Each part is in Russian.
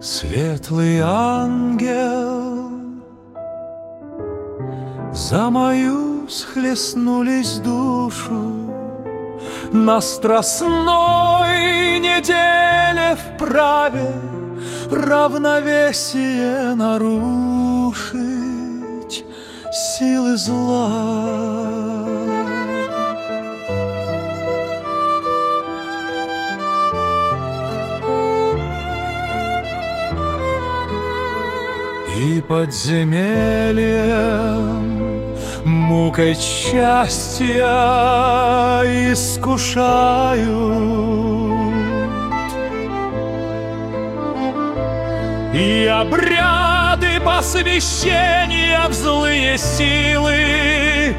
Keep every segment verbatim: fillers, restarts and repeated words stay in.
Светлый ангел, за мою схлестнулись душу, на страстной неделе вправе равновесие нарушить силы зла. И подземельем мукой счастья искушают, и обряды посвящения в злые силы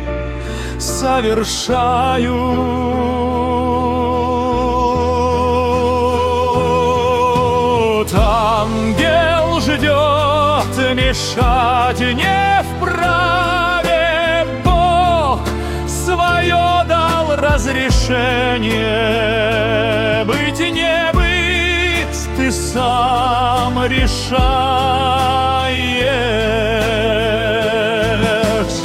совершают. Ангел ждет, мешать не вправе, Бог свое дал разрешение. Быть не быть, ты сам решаешь.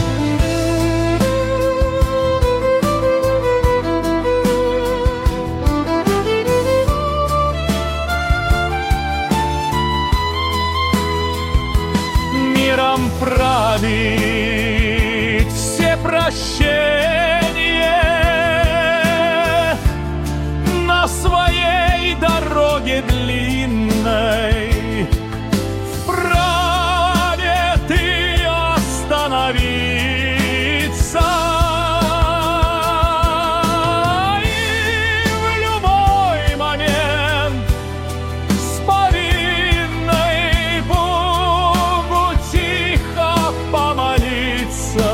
Миром править все прощения на своей дороге длинной. Вправе ты остановиться и в любой момент с повинной Богу тихо помолиться.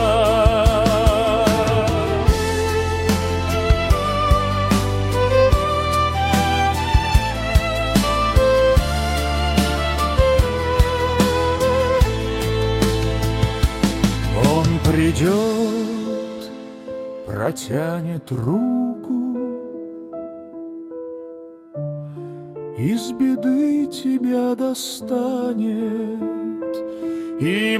Он придет, протянет руку, из беды тебя достанет, и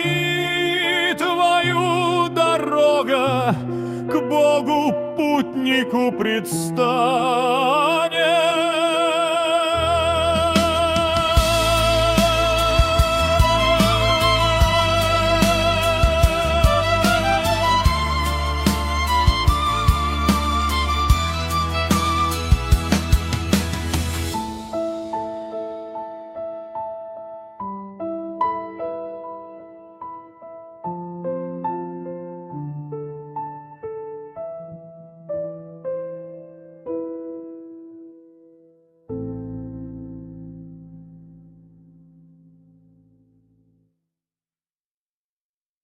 молитвою дорога к Богу путнику предстанет.